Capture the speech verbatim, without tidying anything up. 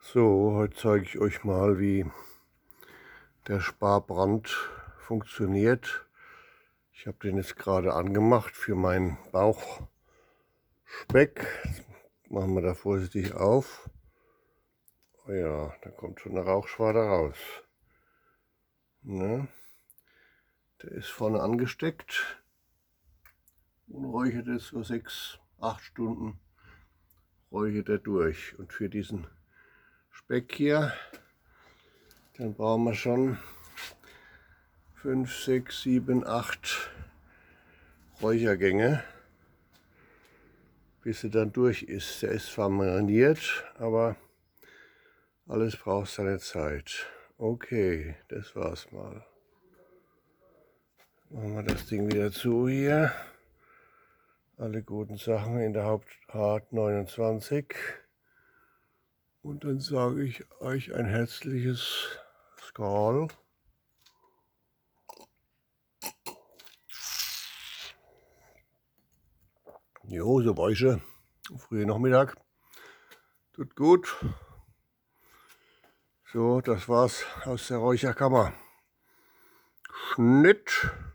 So, heute zeige ich euch mal, wie der Sparbrand funktioniert. Ich habe den jetzt gerade angemacht für meinen Bauchspeck. Jetzt machen wir da vorsichtig auf. Oh ja, da kommt schon eine Rauchschwade raus. Ne? Der ist vorne angesteckt und räuchert es so sechs, acht Stunden räuchert er durch. Und für diesen Speck hier, dann brauchen wir schon fünf, sechs, sieben, acht Räuchergänge, bis er dann durch ist. Der ist zwar mariniert, aber alles braucht seine Zeit. Okay, das war's mal. Machen wir das Ding wieder zu hier. Alle guten Sachen in der Hauptart neunundzwanzig. Und dann sage ich euch ein herzliches Skål. Jo, so weiche, früher Nachmittag. Tut gut. So, das war's aus der Räucherkammer. Schnitt.